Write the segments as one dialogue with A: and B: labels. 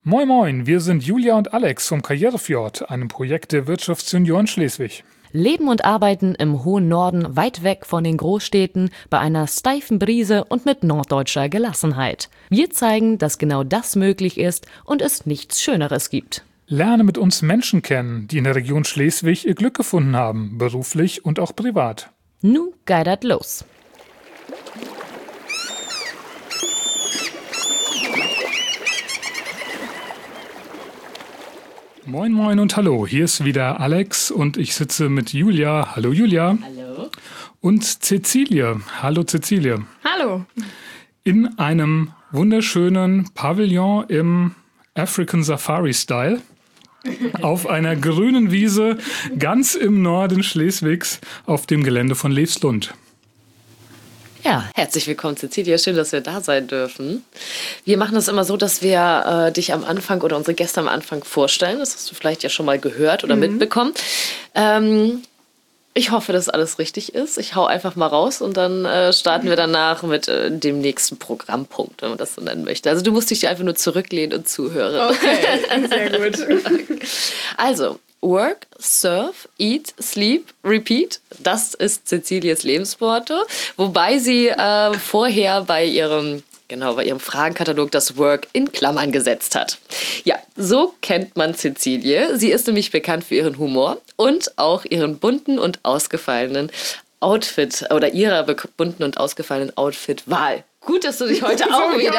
A: Moin Moin, wir sind Julia und Alex vom Karrierefjord, einem Projekt der Wirtschaftsjunioren Schleswig.
B: Leben und arbeiten im hohen Norden, weit weg von den Großstädten, bei einer steifen Brise und mit norddeutscher Gelassenheit. Wir zeigen, dass genau das möglich ist und es nichts Schöneres gibt.
A: Lerne mit uns Menschen kennen, die in der Region Schleswig ihr Glück gefunden haben, beruflich und auch privat.
B: Nu geidert los.
A: Moin Moin und hallo, hier ist wieder Alex und ich sitze mit Julia. Hallo Julia.
C: Hallo.
A: Und Cäcilie. Hallo Cäcilie.
C: Hallo.
A: In einem wunderschönen Pavillon im African Safari Style. Auf einer grünen Wiese ganz im Norden Schleswigs auf dem Gelände von Levslund.
C: Ja, herzlich willkommen, Cäcilie. Schön, dass wir da sein dürfen. Wir machen das immer so, dass wir dich am Anfang oder unsere Gäste am Anfang vorstellen. Das hast du vielleicht ja schon mal gehört oder mitbekommen. Ich hoffe, dass alles richtig ist. Ich hau einfach mal raus und dann starten wir danach mit dem nächsten Programmpunkt, wenn man das so nennen möchte. Also du musst dich einfach nur zurücklehnen und zuhören.
D: Okay, sehr gut.
C: Also, Work, Surf, Eat, Sleep, Repeat. Das ist Cäcilies Lebensmotto. Wobei sie vorher bei ihrem Fragenkatalog das Work in Klammern gesetzt hat. Ja, so kennt man Cäcilie. Sie ist nämlich bekannt für ihren Humor und auch ihren bunten und ausgefallenen Outfit oder ihrer bunten und ausgefallenen Outfit-Wahl. Gut, dass du dich heute auch wieder...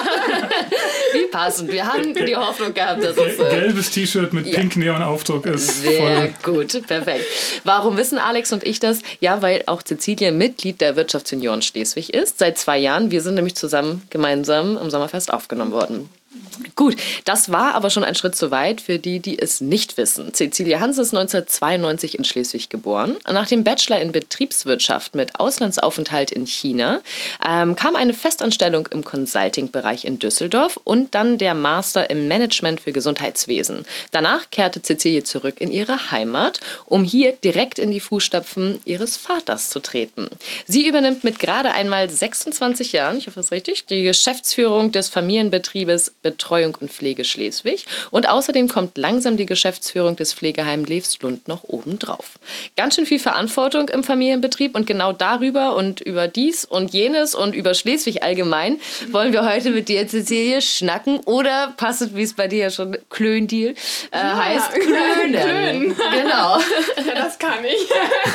C: Wie passend. Wir haben die Hoffnung gehabt, dass es...
A: Gelbes T-Shirt mit Pink-Neon-Aufdruck ist
C: Sehr
A: voll.
C: gut, perfekt. Warum wissen Alex und ich das? Ja, weil auch Cäcilie Mitglied der Wirtschaftsjunioren Schleswig ist. Seit 2 Jahren. Wir sind nämlich gemeinsam am Sommerfest aufgenommen worden. Gut, das war aber schon ein Schritt zu weit für die, die es nicht wissen. Cäcilie Hanse ist 1992 in Schleswig geboren. Nach dem Bachelor in Betriebswirtschaft mit Auslandsaufenthalt in China kam eine Festanstellung im Consulting-Bereich in Düsseldorf und dann der Master im Management für Gesundheitswesen. Danach kehrte Cäcilie zurück in ihre Heimat, um hier direkt in die Fußstapfen ihres Vaters zu treten. Sie übernimmt mit gerade einmal 26 Jahren, ich hoffe, das ist richtig, die Geschäftsführung des Familienbetriebes Betreuung und Pflege Schleswig und außerdem kommt langsam die Geschäftsführung des Pflegeheims Levslund noch oben drauf. Ganz schön viel Verantwortung im Familienbetrieb und genau darüber und über dies und jenes und über Schleswig allgemein wollen wir heute mit dir, Cäcilie, schnacken oder passend, wie es bei dir ja schon Klöndeal heißt, klönen. Genau.
D: Ja, das kann ich.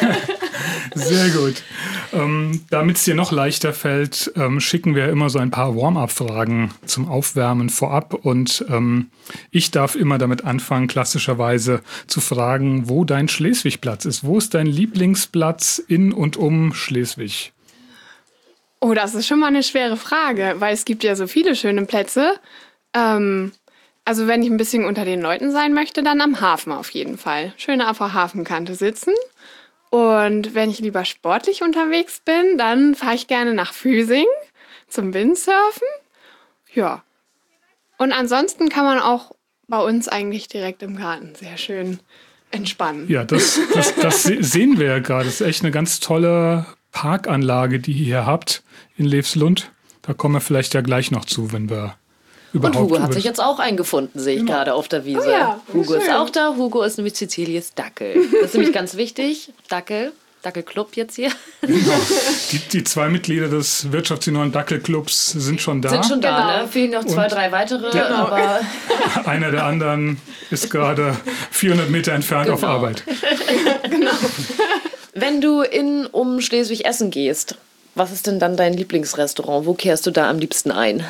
A: Sehr gut. Damit es dir noch leichter fällt, schicken wir immer so ein paar Warm-up-Fragen zum Aufwärmen vorab. Und ich darf immer damit anfangen, klassischerweise zu fragen, wo dein Schleswig-Platz ist. Wo ist dein Lieblingsplatz in und um Schleswig?
D: Oh, das ist schon mal eine schwere Frage, weil es gibt ja so viele schöne Plätze. Also wenn ich ein bisschen unter den Leuten sein möchte, dann am Hafen auf jeden Fall. Schön auf der Hafenkante sitzen. Und wenn ich lieber sportlich unterwegs bin, dann fahre ich gerne nach Füsing zum Windsurfen. Ja. Und ansonsten kann man auch bei uns eigentlich direkt im Garten sehr schön entspannen.
A: Ja, das sehen wir ja gerade. Das ist echt eine ganz tolle Parkanlage, die ihr hier habt in Levslund. Da kommen wir vielleicht ja gleich noch zu, wenn wir überhaupt...
C: Und Hugo hat sich jetzt auch eingefunden, sehe ich gerade auf der Wiese.
D: Oh ja,
C: Hugo ist
D: schön.
C: auch da. Hugo ist nämlich Cäcilies Dackel. Das ist nämlich ganz wichtig. Dackelclub jetzt hier.
A: Die 2 Mitglieder des Wirtschaftsjunioren Dackelclubs sind schon da.
C: Sind schon da,
D: Genau.
C: ne? Fehlen noch 2, 3 weitere, aber...
A: Einer der anderen ist gerade 400 Meter entfernt auf Arbeit.
C: Wenn du um Schleswig essen gehst, was ist denn dann dein Lieblingsrestaurant? Wo kehrst du da am liebsten ein?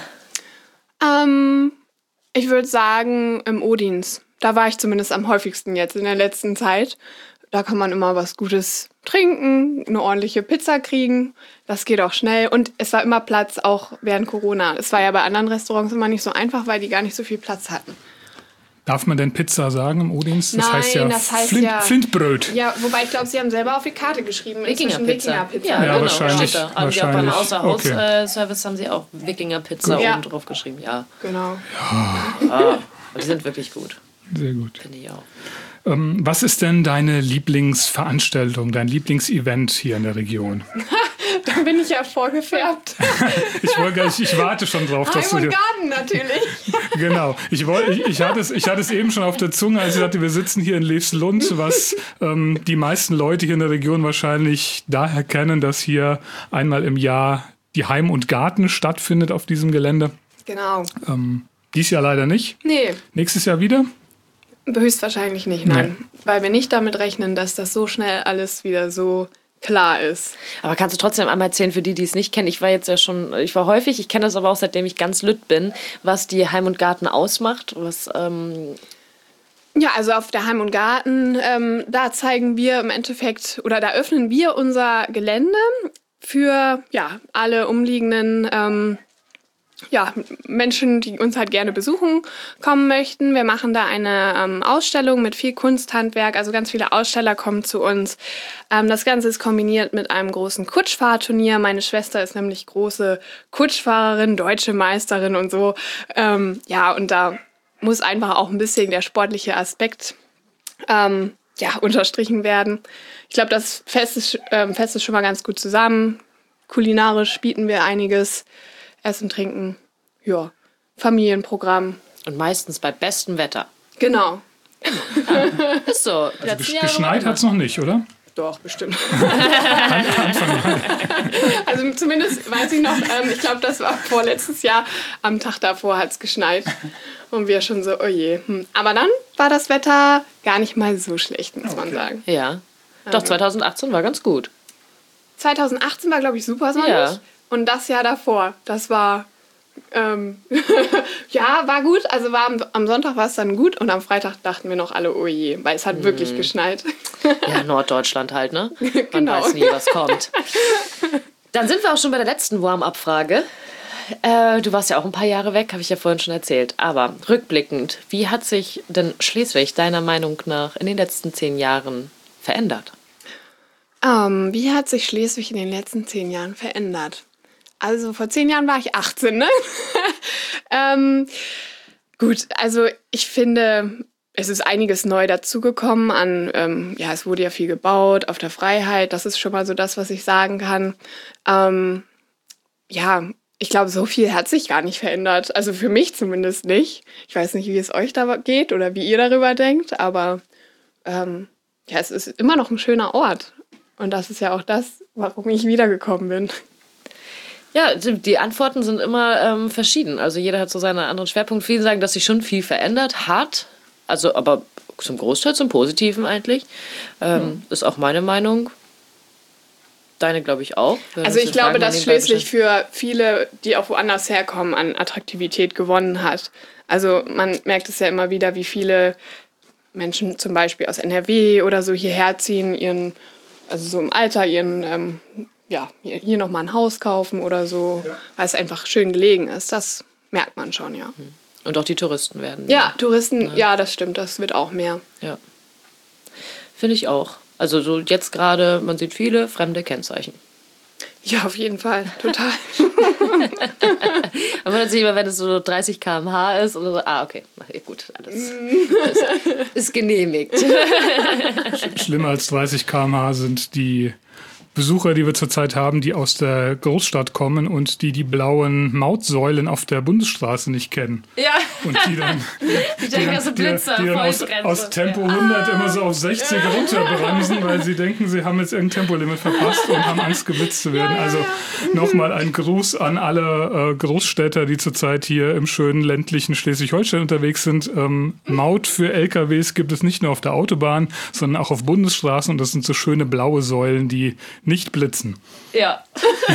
D: Ich würde sagen im Odins. Da war ich zumindest am häufigsten jetzt in der letzten Zeit. Da kann man immer was Gutes trinken, eine ordentliche Pizza kriegen. Das geht auch schnell. Und es war immer Platz, auch während Corona. Es war ja bei anderen Restaurants immer nicht so einfach, weil die gar nicht so viel Platz hatten.
A: Darf man denn Pizza sagen im Odins? Das
D: Nein,
A: heißt ja,
D: das heißt
A: Flintbröt.
D: Ja, wobei ich glaube, sie haben selber auf die Karte geschrieben.
C: Wikingerpizza.
D: Wikingerpizza.
C: Ja,
A: Ja,
C: genau.
A: wahrscheinlich.
C: Steht da. Haben die auch beim
A: Okay.
C: Außerhaus-Service haben sie auch Wikingerpizza
D: Gut. Ja.
C: oben drauf geschrieben. Ja.
D: Genau.
C: Die sind wirklich gut.
A: Sehr gut.
C: Finde ich auch.
A: Was ist denn deine Lieblingsveranstaltung, dein Lieblingsevent hier in der Region?
D: Dann bin ich ja vorgefärbt.
A: Ich warte schon drauf, dass du
D: Heim
A: hier...
D: und Garten natürlich.
A: Genau. Ich hatte es eben schon auf der Zunge, als ich sagte, wir sitzen hier in Leefslund, was die meisten Leute hier in der Region wahrscheinlich daher kennen, dass hier einmal im Jahr die Heim und Garten stattfindet auf diesem Gelände.
D: Genau.
A: Dies Jahr leider nicht.
D: Nee,
A: Nächstes Jahr wieder?
D: höchstwahrscheinlich nicht, nein. Weil wir nicht damit rechnen, dass das so schnell alles wieder so klar ist.
C: Aber kannst du trotzdem einmal erzählen, für die, die es nicht kennen, ich war häufig, ich kenne das aber auch, seitdem ich ganz lütt bin, was die Heim und Garten ausmacht, was...
D: Ja, also auf der Heim und Garten, da zeigen wir im Endeffekt, oder da öffnen wir unser Gelände für alle umliegenden Menschen, die uns halt gerne besuchen kommen möchten. Wir machen da eine Ausstellung mit viel Kunsthandwerk, also ganz viele Aussteller kommen zu uns. Das Ganze ist kombiniert mit einem großen Kutschfahrturnier. Meine Schwester ist nämlich große Kutschfahrerin, deutsche Meisterin und so. Und da muss einfach auch ein bisschen der sportliche Aspekt unterstrichen werden. Ich glaube, das Fest ist schon mal ganz gut zusammen. Kulinarisch bieten wir einiges. Essen, Trinken, Familienprogramm.
C: Und meistens bei bestem Wetter.
D: Genau.
C: Ist so.
A: Also geschneit hat es noch nicht, oder?
D: Doch, bestimmt. Also zumindest weiß ich noch, ich glaube, das war vorletztes Jahr, am Tag davor hat es geschneit. Und wir schon so, oh je. Aber dann war das Wetter gar nicht mal so schlecht, muss man sagen.
C: Ja. Doch, 2018 war ganz gut.
D: 2018 war, glaube ich, super sonnig.
C: Ja.
D: Und das Jahr davor, das war, war gut. Also am Sonntag war es dann gut und am Freitag dachten wir noch alle, oh je, weil es hat wirklich geschneit.
C: Ja, Norddeutschland halt, ne? Man
D: Genau.
C: weiß nie, was kommt. Dann sind wir auch schon bei der letzten Warm-up-Frage. Du warst ja auch ein paar Jahre weg, habe ich ja vorhin schon erzählt. Aber rückblickend, wie hat sich denn Schleswig deiner Meinung nach in den letzten 10 Jahren verändert?
D: Wie hat sich Schleswig in den letzten 10 Jahren verändert? Also vor 10 Jahren war ich 18, ne? Gut, also ich finde, es ist einiges neu dazugekommen an, es wurde ja viel gebaut auf der Freiheit. Das ist schon mal so das, was ich sagen kann. Ich glaube, so viel hat sich gar nicht verändert. Also für mich zumindest nicht. Ich weiß nicht, wie es euch da geht oder wie ihr darüber denkt, aber es ist immer noch ein schöner Ort. Und das ist ja auch das, warum ich wiedergekommen bin.
C: Ja, die Antworten sind immer verschieden. Also jeder hat so seinen anderen Schwerpunkt. Viele sagen, dass sich schon viel verändert hat. Also aber zum Großteil zum Positiven eigentlich. Ist auch meine Meinung. Deine, glaube ich, auch.
D: Also ich glaube, dass Schleswig für viele, die auch woanders herkommen, an Attraktivität gewonnen hat. Also man merkt es ja immer wieder, wie viele Menschen zum Beispiel aus NRW oder so hierher ziehen, also so im Alter hier nochmal ein Haus kaufen oder so, weil es einfach schön gelegen ist. Das merkt man schon, ja.
C: Und auch die Touristen werden.
D: Ja, Touristen, ja, das stimmt, das wird auch mehr. Ja.
C: Finde ich auch. Also so jetzt gerade, man sieht viele fremde Kennzeichen.
D: Ja, auf jeden Fall, total.
C: Man wundert sich immer, wenn es so 30 km/h ist oder so. Ah, okay, gut, alles ist genehmigt.
A: Schlimmer als 30 km/h sind die Besucher, die wir zurzeit haben, die aus der Großstadt kommen und die blauen Mautsäulen auf der Bundesstraße nicht kennen.
C: Ja.
A: Und die dann,
C: Blitzer,
A: aus Tempo 100 immer so auf 60 runterbremsen, weil sie denken, sie haben jetzt irgendein Tempolimit verpasst und haben Angst, geblitzt zu werden. Also nochmal ein Gruß an alle Großstädter, die zurzeit hier im schönen ländlichen Schleswig-Holstein unterwegs sind. Maut für LKWs gibt es nicht nur auf der Autobahn, sondern auch auf Bundesstraßen und das sind so schöne blaue Säulen, die nicht blitzen.
C: Ja.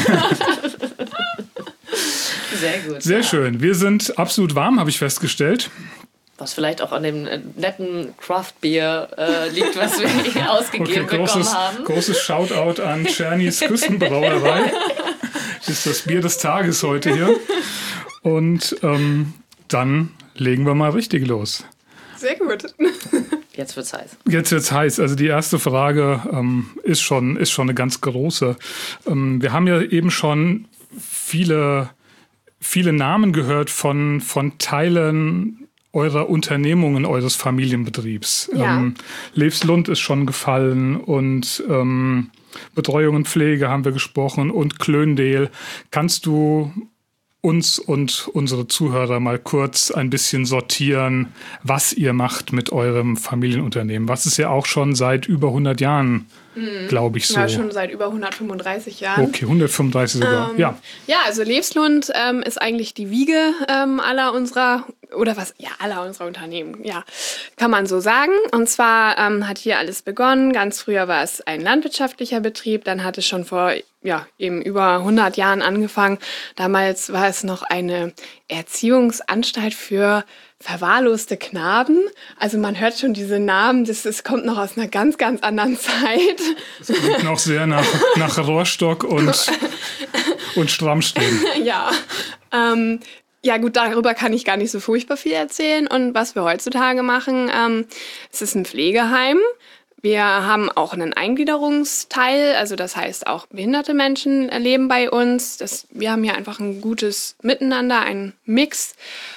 C: Sehr gut.
A: Sehr schön. Wir sind absolut warm, habe ich festgestellt.
C: Was vielleicht auch an dem netten Craft-Bier liegt, was wir hier ausgegeben bekommen haben.
A: Großes Shoutout an Czernys Küstenbrauerei. Das ist das Bier des Tages heute hier. Und dann legen wir mal richtig los.
D: Sehr gut.
C: Jetzt wird's heiß.
A: Jetzt wird's heiß. Also die erste Frage ist schon eine ganz große. Wir haben ja eben schon viele Namen gehört von Teilen eurer Unternehmungen, eures Familienbetriebs.
D: Ja.
A: Levslund ist schon gefallen und Betreuung und Pflege haben wir gesprochen und Klöndel. Kannst du uns und unsere Zuhörer mal kurz ein bisschen sortieren, was ihr macht mit eurem Familienunternehmen? Was ist ja auch schon seit über 100 Jahren, glaube ich, so.
D: Ja, schon seit über 135 Jahren.
A: Okay, 135 sogar, ja.
D: Ja, also Levslund ist eigentlich die Wiege aller unserer Unternehmen, ja, kann man so sagen. Und zwar hat hier alles begonnen. Ganz früher war es ein landwirtschaftlicher Betrieb, dann hat es schon vor eben über 100 Jahren angefangen. Damals war es noch eine Erziehungsanstalt für verwahrloste Knaben. Also man hört schon diese Namen, das kommt noch aus einer ganz, ganz anderen Zeit.
A: Das klingt noch sehr nach Rohrstock und Strammstehen.
D: Ja, ja gut, darüber kann ich gar nicht so furchtbar viel erzählen. Und was wir heutzutage machen, es ist ein Pflegeheim. Wir haben auch einen Eingliederungsteil, also das heißt auch behinderte Menschen leben bei uns. Wir haben hier einfach ein gutes Miteinander, einen Mix.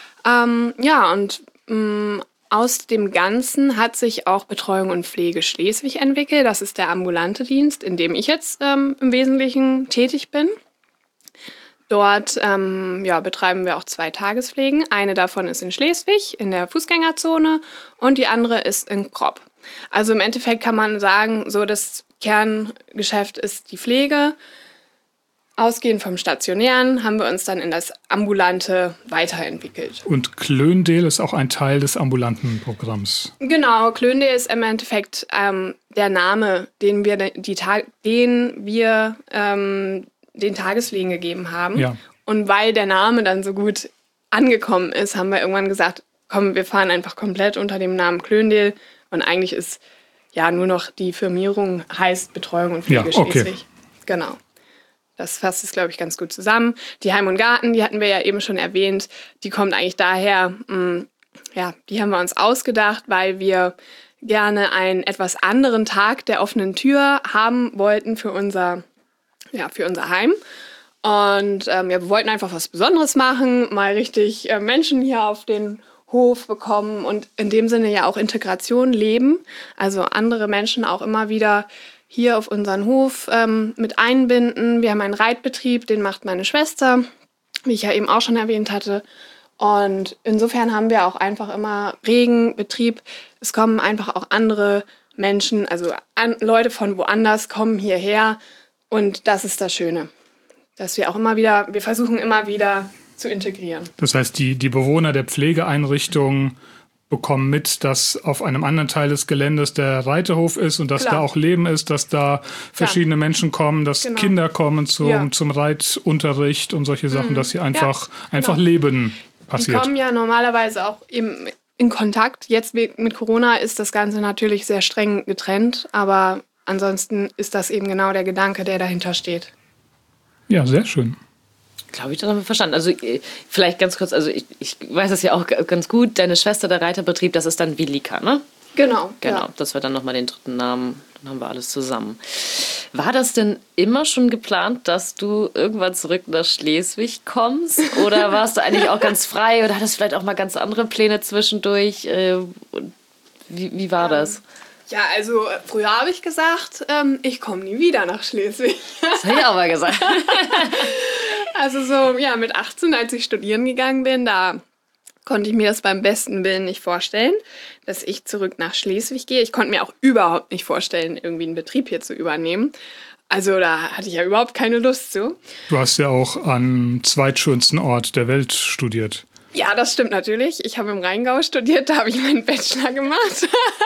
D: Aus dem Ganzen hat sich auch Betreuung und Pflege Schleswig entwickelt. Das ist der ambulante Dienst, in dem ich jetzt im Wesentlichen tätig bin. Dort betreiben wir auch 2 Tagespflegen. Eine davon ist in Schleswig, in der Fußgängerzone, und die andere ist in Kropp. Also im Endeffekt kann man sagen, so das Kerngeschäft ist die Pflege. Ausgehend vom Stationären haben wir uns dann in das Ambulante weiterentwickelt.
A: Und Klöndel ist auch ein Teil des ambulanten Programms.
D: Genau, Klöndel ist im Endeffekt der Name, den wir den Tagespflegen gegeben haben.
A: Ja.
D: Und weil der Name dann so gut angekommen ist, haben wir irgendwann gesagt, komm, wir fahren einfach komplett unter dem Namen Klöndel. Und eigentlich ist ja nur noch die Firmierung heißt Betreuung und Pflege Schleswig. Genau. Das fasst es, glaube ich, ganz gut zusammen. Die Heim und Garten, die hatten wir ja eben schon erwähnt, die kommt eigentlich daher, die haben wir uns ausgedacht, weil wir gerne einen etwas anderen Tag der offenen Tür haben wollten für unser Heim. Und wir wollten einfach was Besonderes machen, mal richtig Menschen hier auf den Hof bekommen und in dem Sinne ja auch Integration leben. Also andere Menschen auch immer wieder hier auf unseren Hof mit einbinden. Wir haben einen Reitbetrieb, den macht meine Schwester, wie ich ja eben auch schon erwähnt hatte. Und insofern haben wir auch einfach immer regen Betrieb. Es kommen einfach auch andere Menschen, also Leute von woanders kommen hierher. Und das ist das Schöne, dass wir versuchen immer wieder zu integrieren.
A: Das heißt, die Bewohner der Pflegeeinrichtung bekommen mit, dass auf einem anderen Teil des Geländes der Reiterhof ist und dass da auch Leben ist, dass da verschiedene Menschen kommen, dass Kinder kommen zum Reitunterricht und solche Sachen, dass hier einfach Leben passiert.
D: Die kommen ja normalerweise auch eben in Kontakt. Jetzt mit Corona ist das Ganze natürlich sehr streng getrennt, aber ansonsten ist das eben genau der Gedanke, der dahinter steht.
A: Ja, sehr schön.
C: Glaube ich, das haben wir verstanden. Also vielleicht ganz kurz, also ich weiß es ja auch ganz gut, deine Schwester, der Reiterbetrieb, das ist dann Vilika, ne?
D: Genau.
C: Genau, das wird dann nochmal den dritten Namen, dann haben wir alles zusammen. War das denn immer schon geplant, dass du irgendwann zurück nach Schleswig kommst? Oder warst du eigentlich auch ganz frei oder hattest vielleicht auch mal ganz andere Pläne zwischendurch? Wie war das?
D: Ja, also früher habe ich gesagt, ich komme nie wieder nach Schleswig.
C: Das habe ich auch mal gesagt.
D: Also so, mit 18, als ich studieren gegangen bin, da konnte ich mir das beim besten Willen nicht vorstellen, dass ich zurück nach Schleswig gehe. Ich konnte mir auch überhaupt nicht vorstellen, irgendwie einen Betrieb hier zu übernehmen. Also da hatte ich ja überhaupt keine Lust zu.
A: Du hast ja auch am zweitschönsten Ort der Welt studiert.
D: Ja, das stimmt natürlich. Ich habe im Rheingau studiert, da habe ich meinen Bachelor gemacht.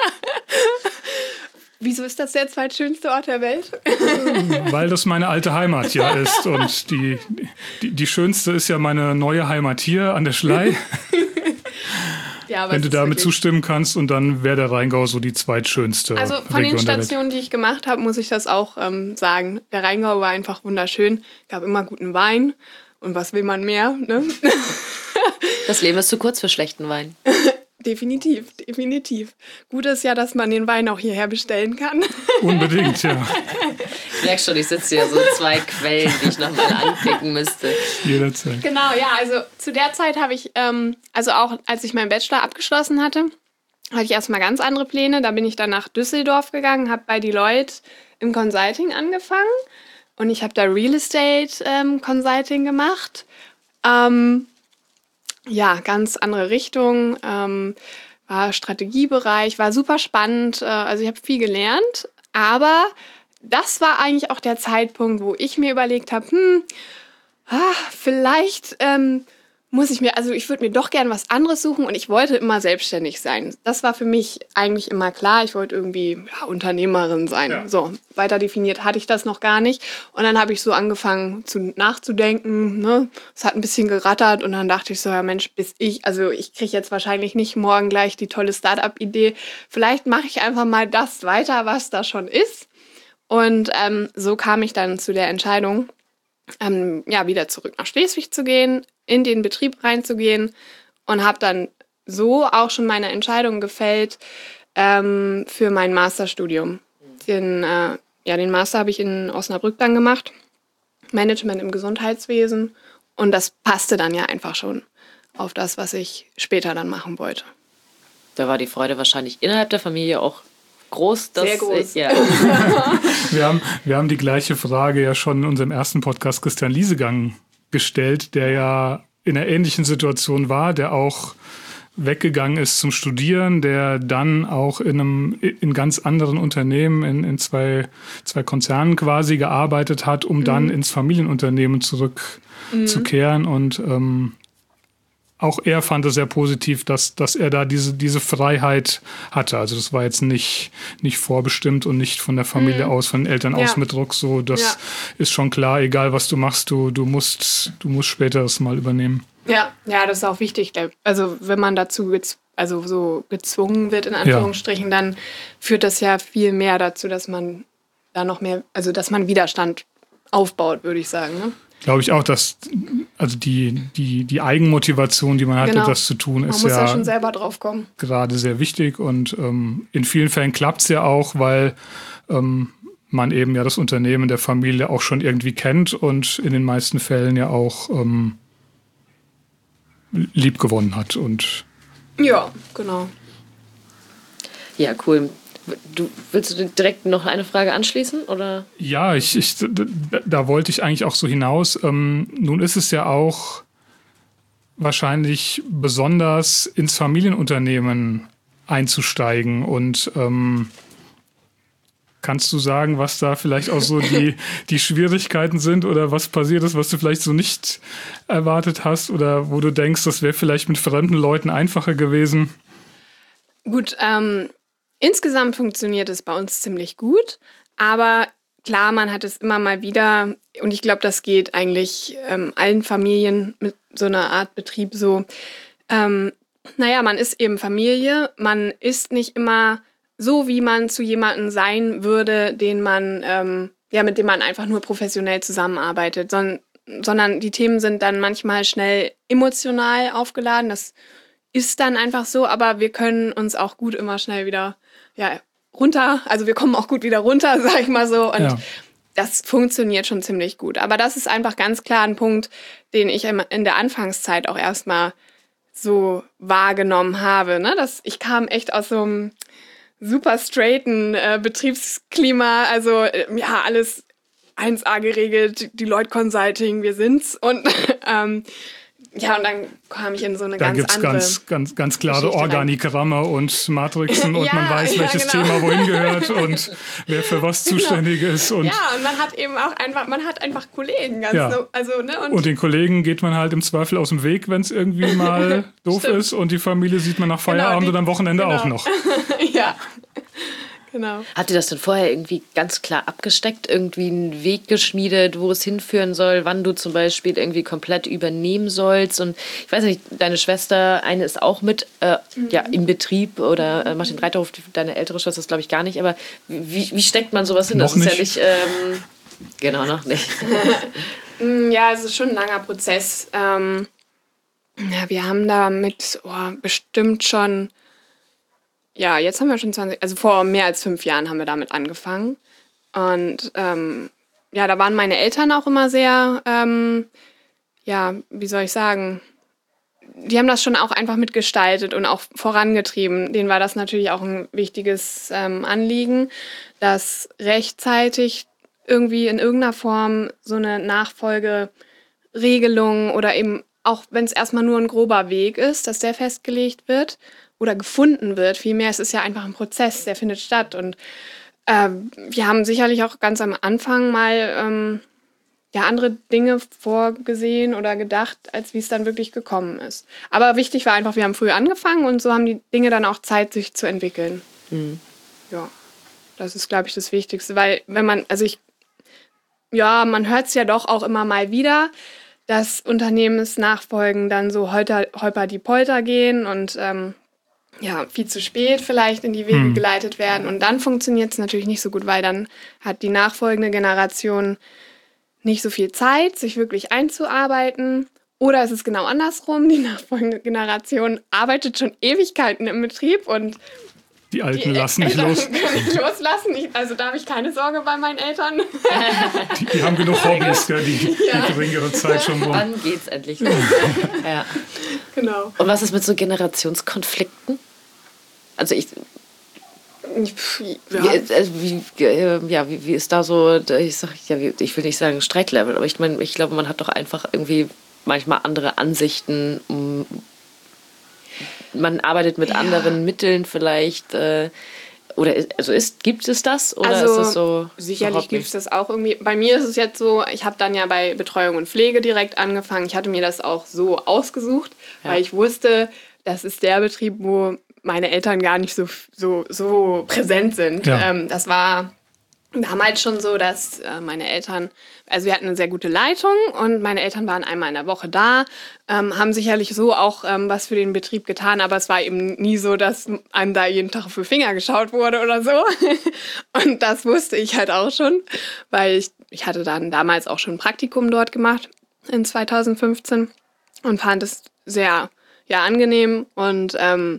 D: Wieso ist das der zweitschönste Ort der Welt?
A: Weil das meine alte Heimat ja ist. Und die schönste ist ja meine neue Heimat hier an der Schlei.
D: Ja,
A: wenn du damit zustimmen kannst. Und dann wäre der Rheingau so die zweitschönste
D: Also von
A: Region
D: den Stationen, die ich gemacht habe, muss ich das auch sagen. Der Rheingau war einfach wunderschön. Gab immer guten Wein. Und was will man mehr, ne?
C: Das Leben ist zu kurz für schlechten Wein.
D: definitiv. Gut ist ja, dass man den Wein auch hierher bestellen kann.
A: Unbedingt, ja.
C: Ich merke schon, ich sitze hier so 2 Quellen, die ich nochmal anklicken müsste.
A: Jederzeit.
D: Genau, ja, also zu der Zeit habe ich, also auch als ich meinen Bachelor abgeschlossen hatte ich erstmal ganz andere Pläne. Da bin ich dann nach Düsseldorf gegangen, habe bei Deloitte im Consulting angefangen und ich habe da Real Estate Consulting gemacht. Ja, ganz andere Richtung, war Strategiebereich, war super spannend, also ich habe viel gelernt, aber das war eigentlich auch der Zeitpunkt, wo ich mir überlegt habe, vielleicht ich würde mir doch gern was anderes suchen und ich wollte immer selbstständig sein. Das war für mich eigentlich immer klar. Ich wollte irgendwie Unternehmerin sein. Ja. So, weiter definiert hatte ich das noch gar nicht. Und dann habe ich so angefangen nachzudenken. Ne? Es hat ein bisschen gerattert und dann dachte ich so, ja Mensch, ich kriege jetzt wahrscheinlich nicht morgen gleich die tolle Start-up-Idee. Vielleicht mache ich einfach mal das weiter, was da schon ist. Und so kam ich dann zu der Entscheidung, wieder zurück nach Schleswig zu gehen, in den Betrieb reinzugehen und habe dann so auch schon meine Entscheidung gefällt für mein Masterstudium. Den Master habe ich in Osnabrück dann gemacht, Management im Gesundheitswesen und das passte dann ja einfach schon auf das, was ich später dann machen wollte.
C: Da war die Freude wahrscheinlich innerhalb der Familie auch groß.
D: Sehr groß.
C: Ja.
A: Wir haben die gleiche Frage ja schon in unserem ersten Podcast Christian Liesegang gestellt, der ja in einer ähnlichen Situation war, der auch weggegangen ist zum Studieren, der dann auch in ganz anderen Unternehmen, in zwei Konzernen quasi gearbeitet hat, um dann ins Familienunternehmen zurückzukehren. Und auch er fand es sehr positiv, dass er da diese Freiheit hatte. Also das war jetzt nicht vorbestimmt und nicht von der Familie aus, von den Eltern aus mit Druck. So, das ist schon klar, egal was du machst, du musst später das mal übernehmen.
D: Ja, das ist auch wichtig. Also wenn man dazu so gezwungen wird, in Anführungsstrichen, dann führt das ja viel mehr dazu, dass man da noch mehr, also dass man Widerstand aufbaut, würde ich sagen. Ne?
A: Glaube ich auch, dass also die Eigenmotivation, die man hatte, das zu tun, ist
D: man muss ja schon selber drauf kommen.
A: Gerade sehr wichtig und in vielen Fällen klappt es ja auch, weil man eben ja das Unternehmen der Familie auch schon irgendwie kennt und in den meisten Fällen ja auch lieb gewonnen hat. Und
D: ja, genau.
C: Ja, cool. Willst du direkt noch eine Frage anschließen? Oder?
A: Ja, da wollte ich eigentlich auch so hinaus. Nun ist es ja auch wahrscheinlich besonders ins Familienunternehmen einzusteigen. Und kannst du sagen, was da vielleicht auch so die Schwierigkeiten sind oder was passiert ist, was du vielleicht so nicht erwartet hast oder wo du denkst, das wäre vielleicht mit fremden Leuten einfacher gewesen?
D: Gut, insgesamt funktioniert es bei uns ziemlich gut, aber klar, man hat es immer mal wieder und ich glaube, das geht eigentlich allen Familien mit so einer Art Betrieb so. Man ist eben Familie, man ist nicht immer so, wie man zu jemandem sein würde, mit dem man einfach nur professionell zusammenarbeitet, sondern die Themen sind dann manchmal schnell emotional aufgeladen. Das ist dann einfach so, aber wir können uns auch gut immer schnell wieder runter, also wir kommen auch gut wieder runter, sag ich mal so. Und das funktioniert schon ziemlich gut. Aber das ist einfach ganz klar ein Punkt, den ich in der Anfangszeit auch erstmal so wahrgenommen habe. Ne? Ich kam echt aus so einem super straighten Betriebsklima, also alles 1A geregelt, Deloitte Consulting, wir sind's. Und und dann kam ich in so eine ganz andere...
A: Da gibt es ganz klare Organigramme und Matrixen und man weiß, welches Thema wohin gehört und wer für was zuständig ist. Und
D: man hat eben auch einfach Kollegen.
A: Und den Kollegen geht man halt im Zweifel aus dem Weg, wenn es irgendwie mal doof ist und die Familie sieht man nach Feierabend und am Wochenende auch noch.
D: Ja. Genau.
C: Habt ihr das denn vorher irgendwie ganz klar abgesteckt, irgendwie einen Weg geschmiedet, wo es hinführen soll, wann du zum Beispiel irgendwie komplett übernehmen sollst? Und ich weiß nicht, deine Schwester, eine ist auch mit im Betrieb oder macht den Reiterhof, deine ältere Schwester ist glaube ich gar nicht, aber wie steckt man sowas hin?
A: Noch
C: das
A: nicht.
C: Ist ja nicht, genau, noch nicht.
D: Ja, es ist schon ein langer Prozess. Ja, wir haben damit bestimmt schon, ja, jetzt haben wir schon 20, also vor mehr als 5 Jahren haben wir damit angefangen. Und ja, da waren meine Eltern auch immer sehr, ja, wie soll ich sagen, die haben das schon auch einfach mitgestaltet und auch vorangetrieben. Denen war das natürlich auch ein wichtiges Anliegen, dass rechtzeitig irgendwie in irgendeiner Form so eine Nachfolgeregelung oder eben auch wenn es erstmal nur ein grober Weg ist, dass der festgelegt wird oder gefunden wird. Vielmehr, es ist ja einfach ein Prozess, der findet statt. Und wir haben sicherlich auch ganz am Anfang mal ja, andere Dinge vorgesehen oder gedacht, als wie es dann wirklich gekommen ist. Aber wichtig war einfach, wir haben früh angefangen und so haben die Dinge dann auch Zeit, sich zu entwickeln. Mhm. Ja, das ist, glaube ich, das Wichtigste. Weil wenn man, man hört es ja doch auch immer mal wieder, dass Unternehmensnachfolgen dann so holper-die-polter gehen und viel zu spät vielleicht in die Wege geleitet werden. Und dann funktioniert es natürlich nicht so gut, weil dann hat die nachfolgende Generation nicht so viel Zeit, sich wirklich einzuarbeiten. Oder es ist genau andersrum. Die nachfolgende Generation arbeitet schon Ewigkeiten im Betrieb und
A: die Alten lassen nicht los.
D: Können nicht loslassen. Also da habe ich keine Sorge bei meinen Eltern.
A: Die haben genug Hobbys, die geringere Zeit schon brauchen.
C: Dann geht's endlich los. Ja.
D: Genau.
C: Und was ist mit so Generationskonflikten? Also wie ist da so, ich will nicht sagen Streitlevel, aber ich glaube, man hat doch einfach irgendwie manchmal andere Ansichten. Man arbeitet mit anderen Mitteln vielleicht. Gibt es das? Oder
D: also,
C: ist es so?
D: Sicherlich gibt es das auch irgendwie. Bei mir ist es jetzt so, ich habe dann ja bei Betreuung und Pflege direkt angefangen. Ich hatte mir das auch so ausgesucht, weil ich wusste, das ist der Betrieb, wo meine Eltern gar nicht so präsent sind.
A: Ja.
D: Das war damals schon so, dass meine Eltern, also wir hatten eine sehr gute Leitung und meine Eltern waren einmal in der Woche da, haben sicherlich so auch was für den Betrieb getan, aber es war eben nie so, dass einem da jeden Tag auf die Finger geschaut wurde oder so. Und das wusste ich halt auch schon, weil ich hatte dann damals auch schon ein Praktikum dort gemacht in 2015 und fand es sehr angenehm und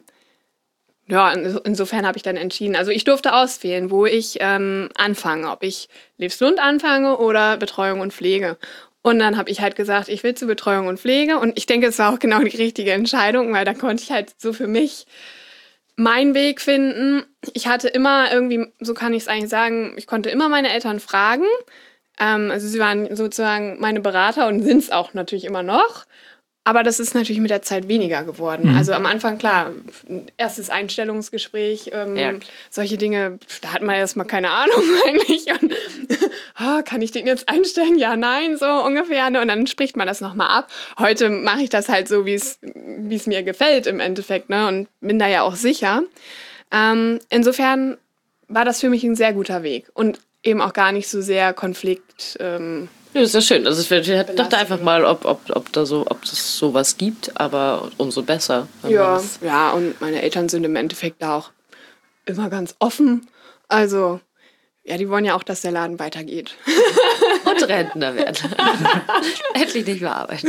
D: insofern habe ich dann entschieden, also ich durfte auswählen, wo ich anfange, ob ich Livslund anfange oder Betreuung und Pflege. Und dann habe ich halt gesagt, ich will zu Betreuung und Pflege und ich denke, es war auch genau die richtige Entscheidung, weil da konnte ich halt so für mich meinen Weg finden. Ich hatte immer irgendwie, so kann ich es eigentlich sagen, ich konnte immer meine Eltern fragen. Also sie waren sozusagen meine Berater und sind es auch natürlich immer noch. Aber das ist natürlich mit der Zeit weniger geworden. Also am Anfang, klar, erstes Einstellungsgespräch, solche Dinge, da hat man erstmal keine Ahnung eigentlich. Und, kann ich den jetzt einstellen? Ja, nein, so ungefähr. Und dann spricht man das nochmal ab. Heute mache ich das halt so, wie es mir gefällt im Endeffekt, ne? Und bin da ja auch sicher. Insofern war das für mich ein sehr guter Weg. Und eben auch gar nicht so sehr Konflikt.
C: Ja, das ist ja schön. Also ich dachte einfach mal, ob es sowas gibt, aber umso besser.
D: Ja, und meine Eltern sind im Endeffekt da auch immer ganz offen. Also, ja, die wollen ja auch, dass der Laden weitergeht.
C: Und Rentner werden. Endlich nicht mehr arbeiten.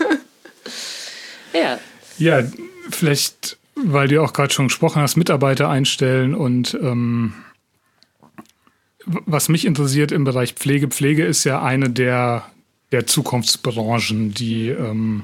C: Ja.
A: Ja, vielleicht, weil du auch gerade schon gesprochen hast, Mitarbeiter einstellen und was mich interessiert im Bereich Pflege. Pflege ist ja eine der Zukunftsbranchen, die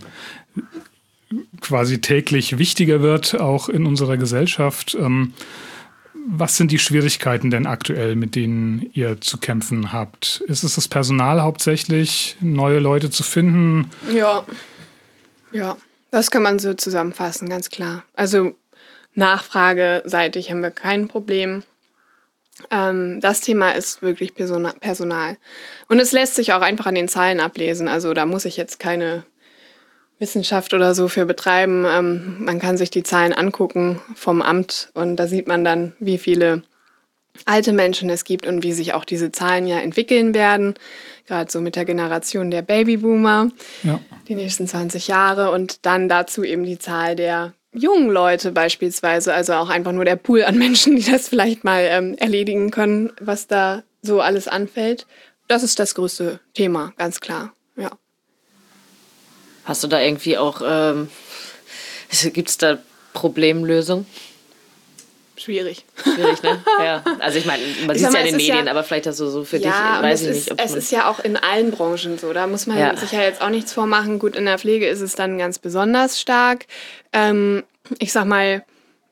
A: quasi täglich wichtiger wird, auch in unserer Gesellschaft. Was sind die Schwierigkeiten denn aktuell, mit denen ihr zu kämpfen habt? Ist es das Personal hauptsächlich, neue Leute zu finden?
D: Ja, das kann man so zusammenfassen, ganz klar. Also nachfrageseitig haben wir kein Problem. Das Thema ist wirklich Personal. Und es lässt sich auch einfach an den Zahlen ablesen. Also da muss ich jetzt keine Wissenschaft oder so für betreiben. Man kann sich die Zahlen angucken vom Amt und da sieht man dann, wie viele alte Menschen es gibt und wie sich auch diese Zahlen ja entwickeln werden. Gerade so mit der Generation der Babyboomer, die nächsten 20 Jahre und dann dazu eben die Zahl der jungen Leute beispielsweise, also auch einfach nur der Pool an Menschen, die das vielleicht mal erledigen können, was da so alles anfällt. Das ist das größte Thema, ganz klar, ja.
C: Hast du da irgendwie auch Gibt es da Problemlösung?
D: Schwierig.
C: Schwierig, ne? Ja. Also ich meine, man sieht es ja in den Medien, aber vielleicht das so für dich, weiß ich nicht.
D: Es ist ja auch in allen Branchen so, da muss man sich ja jetzt auch nichts vormachen. Gut, in der Pflege ist es dann ganz besonders stark. Ich sag mal,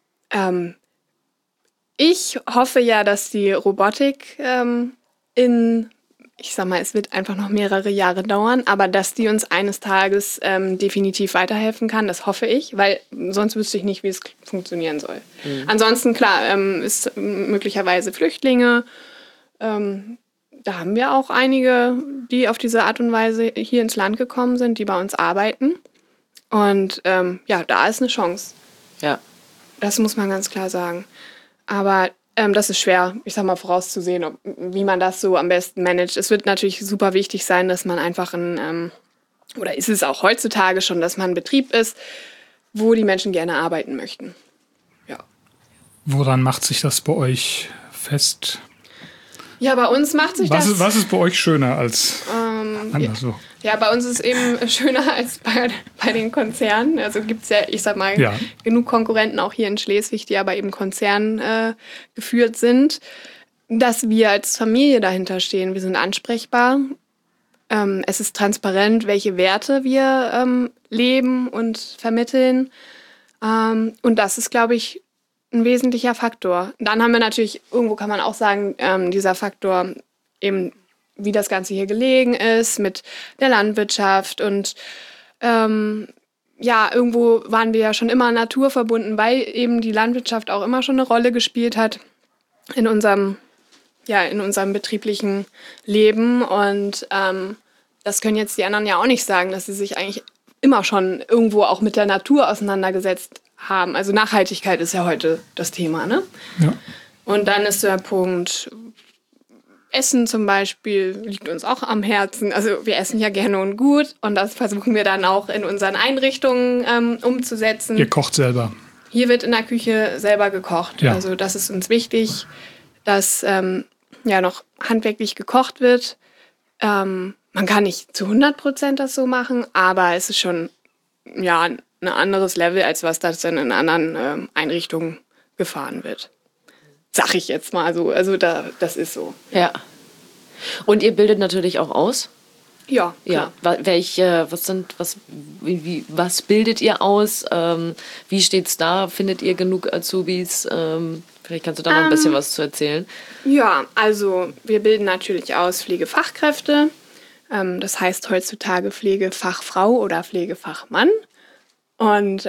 D: ich hoffe ja, dass die Robotik ich sag mal, es wird einfach noch mehrere Jahre dauern, aber dass die uns eines Tages definitiv weiterhelfen kann, das hoffe ich, weil sonst wüsste ich nicht, wie es funktionieren soll. Ansonsten, klar, ist möglicherweise Flüchtlinge. Da haben wir auch einige, die auf diese Art und Weise hier ins Land gekommen sind, die bei uns arbeiten. Und da ist eine Chance.
C: Ja.
D: Das muss man ganz klar sagen. Aber das ist schwer, ich sag mal, vorauszusehen, wie man das so am besten managt. Es wird natürlich super wichtig sein, dass man einfach oder ist es auch heutzutage schon, dass man ein Betrieb ist, wo die Menschen gerne arbeiten möchten. Ja.
A: Woran macht sich das bei euch fest?
D: Ja, bei uns macht sich das...
A: Was ist bei euch schöner als anderswo?
D: Ja, bei uns ist es eben schöner als bei den Konzernen. Also gibt es ja, ich sag mal, genug Konkurrenten auch hier in Schleswig, die aber eben Konzern geführt sind, dass wir als Familie dahinter stehen. Wir sind ansprechbar. Es ist transparent, welche Werte wir leben und vermitteln. Und das ist, glaube ich, ein wesentlicher Faktor. Dann haben wir natürlich, irgendwo kann man auch sagen, dieser Faktor eben, wie das Ganze hier gelegen ist mit der Landwirtschaft und irgendwo waren wir ja schon immer naturverbunden, weil eben die Landwirtschaft auch immer schon eine Rolle gespielt hat in unserem betrieblichen Leben und das können jetzt die anderen ja auch nicht sagen, dass sie sich eigentlich immer schon irgendwo auch mit der Natur auseinandergesetzt haben. Also Nachhaltigkeit ist ja heute das Thema, ne?
A: Ja.
D: Und dann ist der Punkt Essen zum Beispiel liegt uns auch am Herzen. Also wir essen ja gerne und gut und das versuchen wir dann auch in unseren Einrichtungen umzusetzen.
A: Ihr kocht selber?
D: Hier wird in der Küche selber gekocht. Ja. Also das ist uns wichtig, dass noch handwerklich gekocht wird. Man kann nicht zu 100% das so machen, aber es ist schon ein anderes Level, als was das dann in anderen Einrichtungen gefahren wird. Sag ich jetzt mal so. Also das ist so.
C: Ja. Und ihr bildet natürlich auch aus?
D: Ja, klar.
C: Ja. Was bildet ihr aus? Wie steht's da? Findet ihr genug Azubis? Vielleicht kannst du da noch ein bisschen was zu erzählen.
D: Ja, also wir bilden natürlich aus Pflegefachkräfte. Das heißt heutzutage Pflegefachfrau oder Pflegefachmann. Und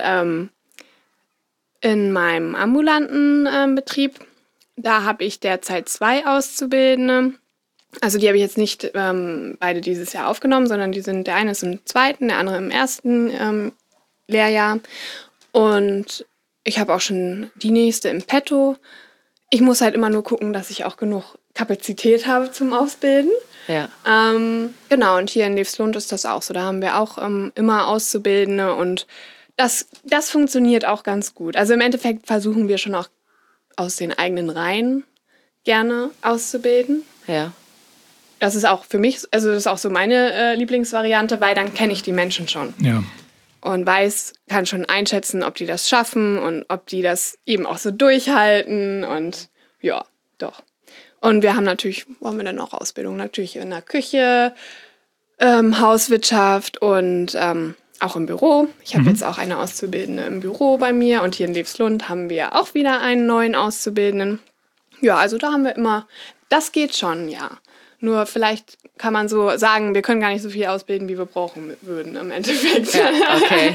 D: in meinem ambulanten Betrieb, da habe ich derzeit 2 Auszubildende. Also die habe ich jetzt nicht beide dieses Jahr aufgenommen, sondern der eine ist im 2., der andere im 1. Lehrjahr. Und ich habe auch schon die nächste im Petto. Ich muss halt immer nur gucken, dass ich auch genug Kapazität habe zum Ausbilden.
C: Ja.
D: Genau, und hier in Levslund ist das auch so. Da haben wir auch immer Auszubildende und das funktioniert auch ganz gut. Also im Endeffekt versuchen wir schon auch aus den eigenen Reihen gerne auszubilden.
C: Ja.
D: Das ist auch für mich, also das ist auch so meine Lieblingsvariante, weil dann kenne ich die Menschen schon.
A: Ja.
D: Und kann schon einschätzen, ob die das schaffen und ob die das eben auch so durchhalten und ja, doch. Und wir haben natürlich, wo haben wir denn noch Ausbildung? Natürlich in der Küche, Hauswirtschaft und auch im Büro. Ich habe jetzt auch eine Auszubildende im Büro bei mir und hier in Levslund haben wir auch wieder einen neuen Auszubildenden. Ja, also da haben wir immer, das geht schon, ja. Nur vielleicht kann man so sagen, wir können gar nicht so viel ausbilden, wie wir brauchen würden im Endeffekt.
C: Ja, okay.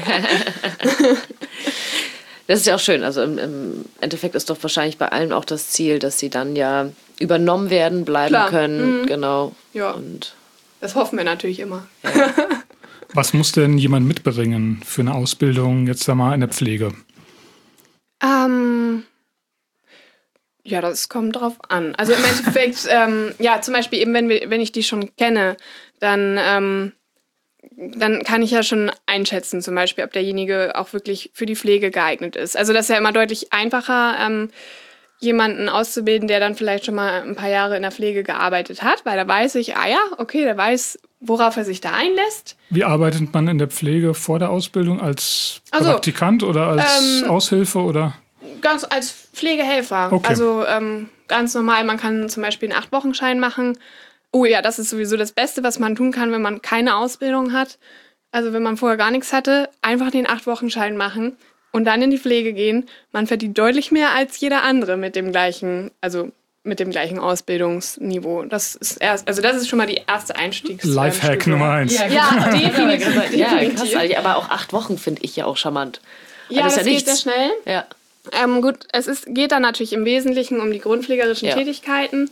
C: Das ist ja auch schön. Also im Endeffekt ist doch wahrscheinlich bei allen auch das Ziel, dass sie dann ja übernommen werden, bleiben können. Genau.
D: Ja, und das hoffen wir natürlich immer.
C: Ja.
A: Was muss denn jemand mitbringen für eine Ausbildung, jetzt einmal in der Pflege?
D: Ja, das kommt drauf an. Also im Endeffekt, zum Beispiel eben, wenn ich die schon kenne, dann kann ich ja schon einschätzen, zum Beispiel, ob derjenige auch wirklich für die Pflege geeignet ist. Also das ist ja immer deutlich einfacher, jemanden auszubilden, der dann vielleicht schon mal ein paar Jahre in der Pflege gearbeitet hat, weil da weiß ich, der weiß, worauf er sich da einlässt.
A: Wie arbeitet man in der Pflege vor der Ausbildung? Als Praktikant oder als Aushilfe oder?
D: Ganz als Pflegehelfer.
A: Okay.
D: Also ganz normal, man kann zum Beispiel einen 8-Wochen-Schein machen. Oh ja, das ist sowieso das Beste, was man tun kann, wenn man keine Ausbildung hat. Also wenn man vorher gar nichts hatte, einfach den 8-Wochen-Schein machen und dann in die Pflege gehen. Man verdient deutlich mehr als jeder andere mit dem gleichen Ausbildungsniveau. Das ist schon mal die erste Einstiegsstufe.
A: Lifehack Nummer 1.
D: Ja, definitiv.
C: Ja, krass. Aber auch 8 Wochen finde ich ja auch charmant.
D: Ja,
C: das
D: geht sehr schnell.
C: Ja.
D: Gut, geht dann natürlich im Wesentlichen um die grundpflegerischen Tätigkeiten.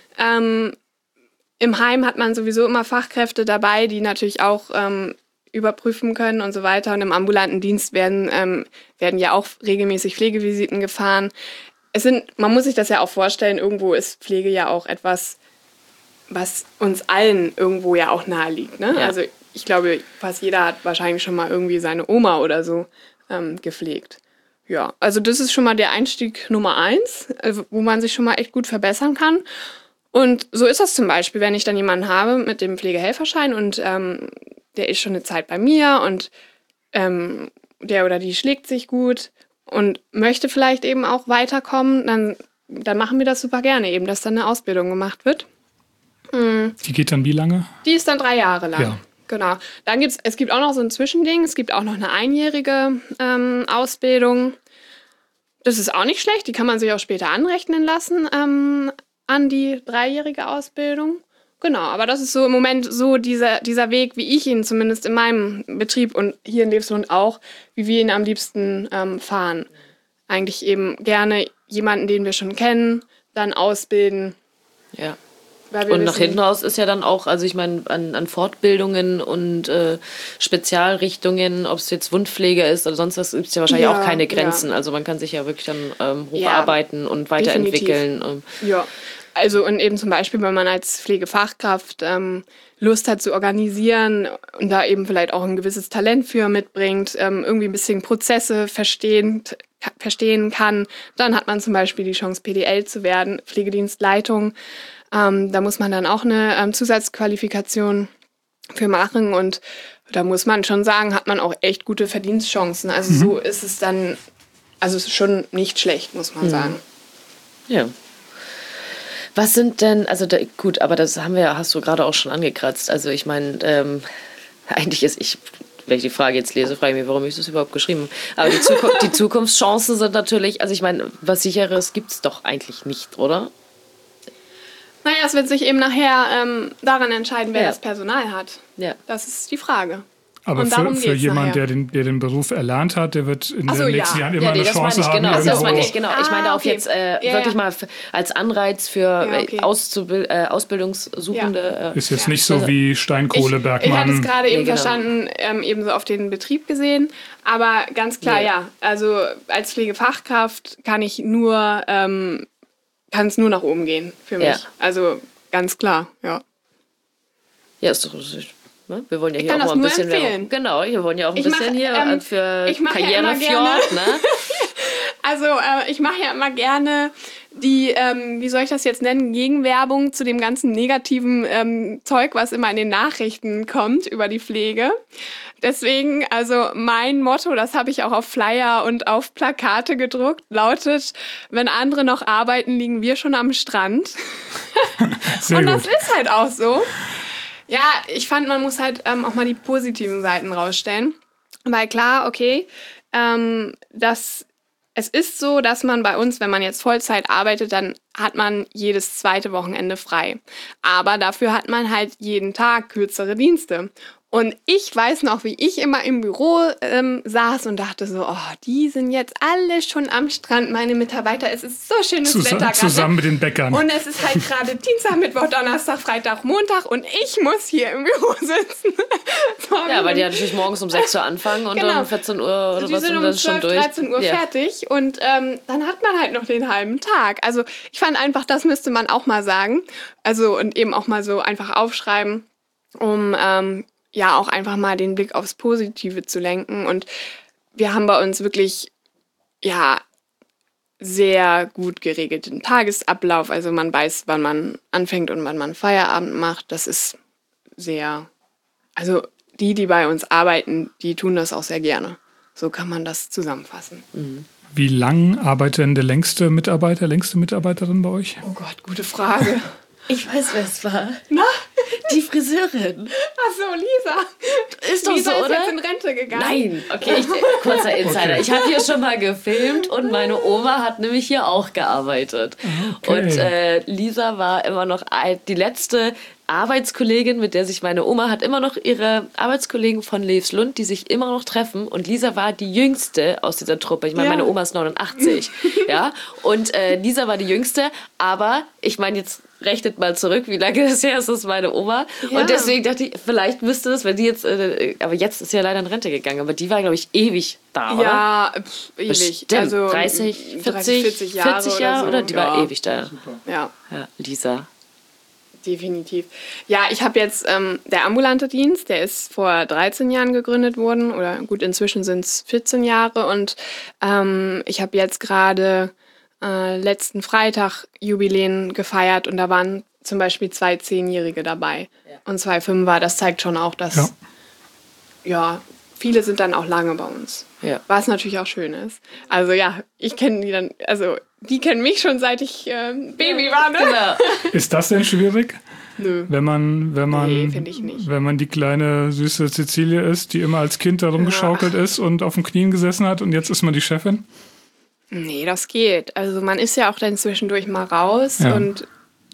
D: Im Heim hat man sowieso immer Fachkräfte dabei, die natürlich auch überprüfen können und so weiter. Und im ambulanten Dienst werden ja auch regelmäßig Pflegevisiten gefahren. Man muss sich das ja auch vorstellen, irgendwo ist Pflege ja auch etwas, was uns allen irgendwo ja auch nahe liegt. Ne?
C: Ja.
D: Also ich glaube, fast jeder hat wahrscheinlich schon mal irgendwie seine Oma oder so gepflegt. Ja, also das ist schon mal der Einstieg Nummer 1, wo man sich schon mal echt gut verbessern kann. Und so ist das zum Beispiel, wenn ich dann jemanden habe mit dem Pflegehelferschein und der ist schon eine Zeit bei mir und der oder die schlägt sich gut und möchte vielleicht eben auch weiterkommen, dann machen wir das super gerne eben, dass dann eine Ausbildung gemacht wird.
A: Die geht dann wie lange?
D: Die ist dann 3 Jahre lang.
A: Ja.
D: Genau. Es gibt auch noch so ein Zwischending. Es gibt auch noch eine 1-jährige Ausbildung. Das ist auch nicht schlecht. Die kann man sich auch später anrechnen lassen an die 3-jährige Ausbildung. Genau, aber das ist so im Moment so dieser Weg, wie ich ihn zumindest in meinem Betrieb und hier in Lebenshund auch, wie wir ihn am liebsten fahren. Eigentlich eben gerne jemanden, den wir schon kennen, dann ausbilden.
C: Ja.
D: Und
C: nach hinten raus ist ja dann auch, also ich meine, an Fortbildungen und Spezialrichtungen, ob es jetzt Wundpflege ist oder sonst was, gibt es ja wahrscheinlich auch keine Grenzen. Ja. Also man kann sich ja wirklich dann hocharbeiten und weiterentwickeln.
D: Ja, also und eben zum Beispiel, wenn man als Pflegefachkraft Lust hat zu organisieren und da eben vielleicht auch ein gewisses Talent für mitbringt, irgendwie ein bisschen Prozesse verstehen kann, dann hat man zum Beispiel die Chance, PDL zu werden, Pflegedienstleitung. Da muss man dann auch eine Zusatzqualifikation für machen und da muss man schon sagen, hat man auch echt gute Verdienstchancen. Also so ist es dann, also es ist schon nicht schlecht, muss man sagen.
C: Ja. Was sind denn, also gut, aber das hast du gerade auch schon angekratzt. Also ich meine, eigentlich wenn ich die Frage jetzt lese, frage ich mich, warum ich das überhaupt geschrieben habe. Aber die Zukunftschancen sind natürlich, also ich meine, was Sicheres gibt es doch eigentlich nicht, oder?
D: Naja, es wird sich eben nachher daran entscheiden, wer das Personal hat. Ja. Das ist die Frage.
A: Aber für jemanden, der den Beruf erlernt hat, der wird in den nächsten Jahren immer eine Chance haben.
C: Das meine ich, genau. Ich meine auch jetzt wirklich mal als Anreiz für Ausbildungssuchende.
A: Ist jetzt nicht so wie Steinkohlebergmann.
D: Ich hatte es gerade eben verstanden, eben so auf den Betrieb gesehen. Aber ganz klar, also als Pflegefachkraft kann es nur nach oben gehen für mich. Ja. Also ganz klar, ja.
C: Ja, ist doch... Wir wollen ja hier auch mal ein bisschen
D: empfehlen.
C: Genau, wir wollen ja auch ein bisschen für Karrierefjord. Ne?
D: Also ich mache ja immer gerne die, wie soll ich das jetzt nennen, Gegenwerbung zu dem ganzen negativen Zeug, was immer in den Nachrichten kommt über die Pflege. Deswegen, also mein Motto, das habe ich auch auf Flyer und auf Plakate gedruckt, lautet, wenn andere noch arbeiten, liegen wir schon am Strand.
A: Sehr
D: und
A: gut.
D: das ist halt auch so. Ja, ich fand, man muss halt auch mal die positiven Seiten rausstellen. Weil klar, okay, es ist so, dass man bei uns, wenn man jetzt Vollzeit arbeitet, dann hat man jedes 2. Wochenende frei. Aber dafür hat man halt jeden Tag kürzere Dienste. Und ich weiß noch, wie ich immer im Büro saß und dachte so, oh, die sind jetzt alle schon am Strand, meine Mitarbeiter. Es ist so schönes Wetter gerade.
A: Zusammen mit den Bäckern.
D: Und es ist halt gerade Dienstag, Mittwoch, Donnerstag, Freitag, Montag und ich muss hier im Büro sitzen.
C: Ja, weil die natürlich morgens um 6 Uhr anfangen und um 14 Uhr oder was sind dann schon durch.
D: 13 Uhr fertig und dann hat man halt noch den halben Tag. Also ich fand einfach, das müsste man auch mal sagen. Also und eben auch mal so einfach aufschreiben, um auch einfach mal den Blick aufs Positive zu lenken. Und wir haben bei uns wirklich, sehr gut geregelten Tagesablauf. Also man weiß, wann man anfängt und wann man Feierabend macht. Das ist sehr also die bei uns arbeiten, die tun das auch sehr gerne. So kann man das zusammenfassen.
A: Wie lang arbeitet denn der längste Mitarbeiterin bei euch?
D: Oh Gott, gute Frage.
C: Ich weiß, wer es war.
D: Na?
C: Die Friseurin.
D: Ach so, Lisa.
C: Ist doch
D: Lisa
C: so,
D: ist
C: oder?
D: jetzt in Rente gegangen.
C: Nein, okay, kurzer Insider.
A: Okay.
C: Ich habe hier schon mal gefilmt und meine Oma hat nämlich hier auch gearbeitet.
A: Okay.
C: Und Lisa war immer noch die letzte Arbeitskollegin, mit der sich meine Oma hat immer noch ihre Arbeitskollegen von Leefslund, die sich immer noch treffen. Und Lisa war die Jüngste aus dieser Truppe. Ich meine,
D: Ja.
C: meine Oma ist 89. Ja? Und Lisa war die Jüngste. Aber ich meine, jetzt rechnet mal zurück, wie lange das her ist, das ist meine Oma.
D: Ja.
C: Und deswegen dachte ich, vielleicht müsste das, wenn die jetzt, aber jetzt ist sie ja leider in Rente gegangen. Aber die war, glaube ich, ewig da, oder?
D: Ja, ewig.
C: Bestimmt.
D: Also
C: 30, 40,
D: 40 Jahre
C: 40 Jahre, oder? Die war
D: ja.
C: ewig da.
D: Ja,
C: Ja, Lisa.
D: definitiv. Ja, ich habe jetzt der ambulante Dienst, der ist vor 13 Jahren gegründet worden. Oder gut, inzwischen sind es 14 Jahre. Und ich habe jetzt gerade letzten Freitag Jubiläen gefeiert und da waren zum Beispiel 2 10-Jährige dabei und 2 5er. Das zeigt schon auch, dass ja, viele sind dann auch lange bei uns.
C: Ja.
D: Was natürlich auch schön ist. Also ja, ich kenne die dann, also die kennen mich schon seit ich Baby war, ne?
C: Genau.
A: Ist das denn schwierig?
D: Nö.
A: Wenn man,
D: Nee, finde ich nicht.
A: wenn man die kleine süße Cecilie ist, die immer als Kind da rumgeschaukelt ist und auf den Knien gesessen hat und jetzt ist man die Chefin?
D: Nee, das geht. Also man ist ja auch dann zwischendurch mal raus
A: Ja.
D: und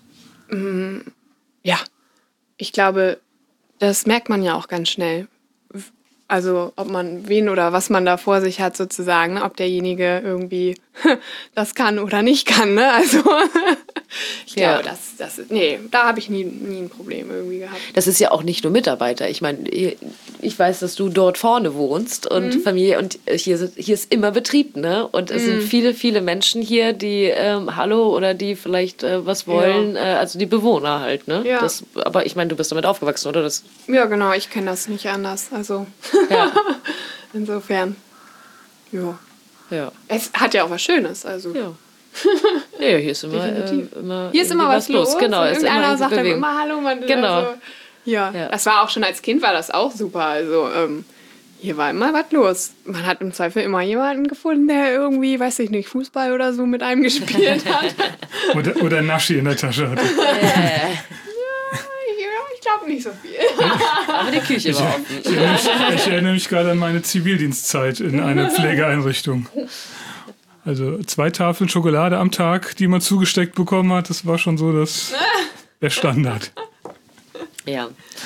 D: ja, ich glaube, das merkt man ja auch ganz schnell. Also ob man wen oder was man da vor sich hat sozusagen, ne? Ob derjenige irgendwie das kann oder nicht kann. Ne? Also ich glaube, nee, da habe ich nie ein Problem irgendwie gehabt.
C: Das ist ja auch nicht nur Mitarbeiter. Ich meine, ich weiß, dass du dort vorne wohnst und Familie und hier ist immer Betrieb, ne? Und es sind viele, viele Menschen hier, die Hallo oder die vielleicht was wollen, also die Bewohner halt, ne?
D: Ja.
C: Aber ich meine, du bist damit aufgewachsen, oder?
D: Ja, genau, ich kenne das nicht anders. Also
C: Ja.
D: insofern, ja.
C: Ja.
D: Es hat ja auch was Schönes. Also.
C: Ja. Ja, hier ist immer,
D: Definitiv.
C: immer
D: Hier ist immer was los.
C: Genau,
D: und
C: ist
D: irgendeiner
C: immer
D: sagt dann
C: Bewegung.
D: immer Hallo. Man,
C: Genau.
D: Also, ja, das war auch schon als Kind, war das auch super. Also hier war immer was los. Man hat im Zweifel immer jemanden gefunden, der irgendwie, weiß ich nicht, Fußball oder so mit einem gespielt hat.
A: Oder Naschi in der Tasche hatte.
D: Ich glaube nicht so viel.
C: Aber die Küche war offen.
A: Ich erinnere mich gerade an meine Zivildienstzeit in einer Pflegeeinrichtung. Also 2 Tafeln Schokolade am Tag, die man zugesteckt bekommen hat, das war schon so der Standard.
C: Ja.